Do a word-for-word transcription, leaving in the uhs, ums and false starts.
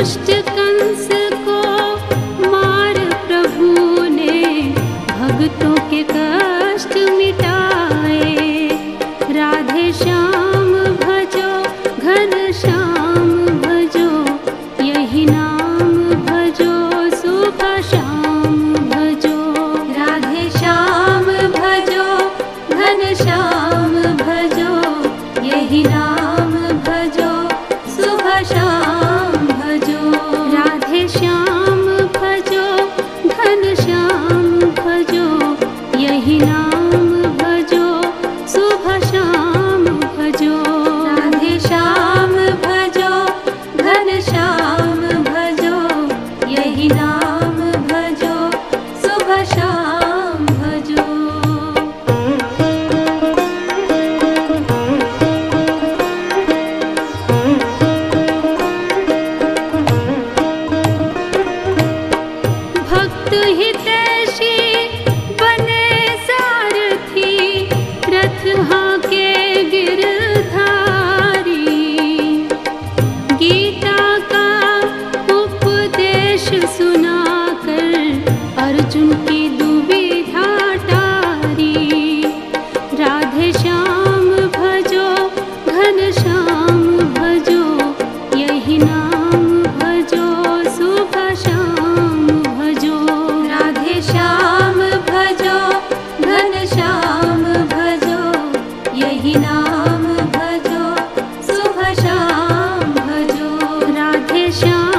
दुष्ट कंस को मार प्रभु ने, भक्तों के कष्ट मिटाए। राधे श्याम भजो, घन श्याम भजो, यही नाम भजो, सुबह शाम भजो। राधे श्याम भजो, घन श्याम भजो, यही नाम भजो, सुबह शाम भजो। राधे श्याम भजो, घन श्याम भजो, यही नाम भजो, सुबह शाम भजो। राधे श्याम भजो, घन श्याम भजो, यही नाम भजो, सुबह शाम भजो। भक्त हितैषी बने सारथी, रथ हांके गिरधारी। गीता का उपदेश सुनाकर अर्जुन की दुविधा टारी। राधे श्याम भजो, घन श्याम भजो, यही नाम भजो, सुबह शाम भजो। राधे श्याम भजो, घन श्याम भजो, यही नाम भजो, सुबह शाम भजो। राधे श्याम